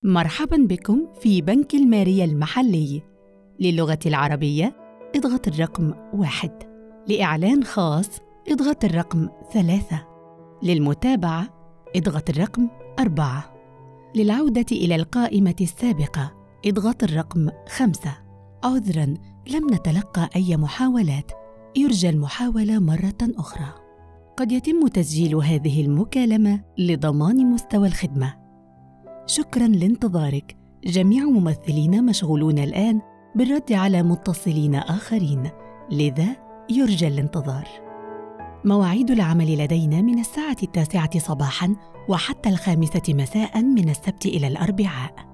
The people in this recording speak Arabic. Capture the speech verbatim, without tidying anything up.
مرحباً بكم في بنك المارية المحلي. للغة العربية اضغط الرقم واحد، لإعلان خاص اضغط الرقم ثلاثة، للمتابعة اضغط الرقم أربعة، للعودة إلى القائمة السابقة اضغط الرقم خمسة. عذراً، لم نتلقى أي محاولات، يرجى المحاولة مرة أخرى. قد يتم تسجيل هذه المكالمة لضمان مستوى الخدمة. شكراً لانتظارك. جميع ممثلينا مشغولون الآن بالرد على متصلين آخرين، لذا يرجى الانتظار. مواعيد العمل لدينا من الساعة التاسعة صباحاً وحتى الخامسة مساءً من السبت إلى الأربعاء.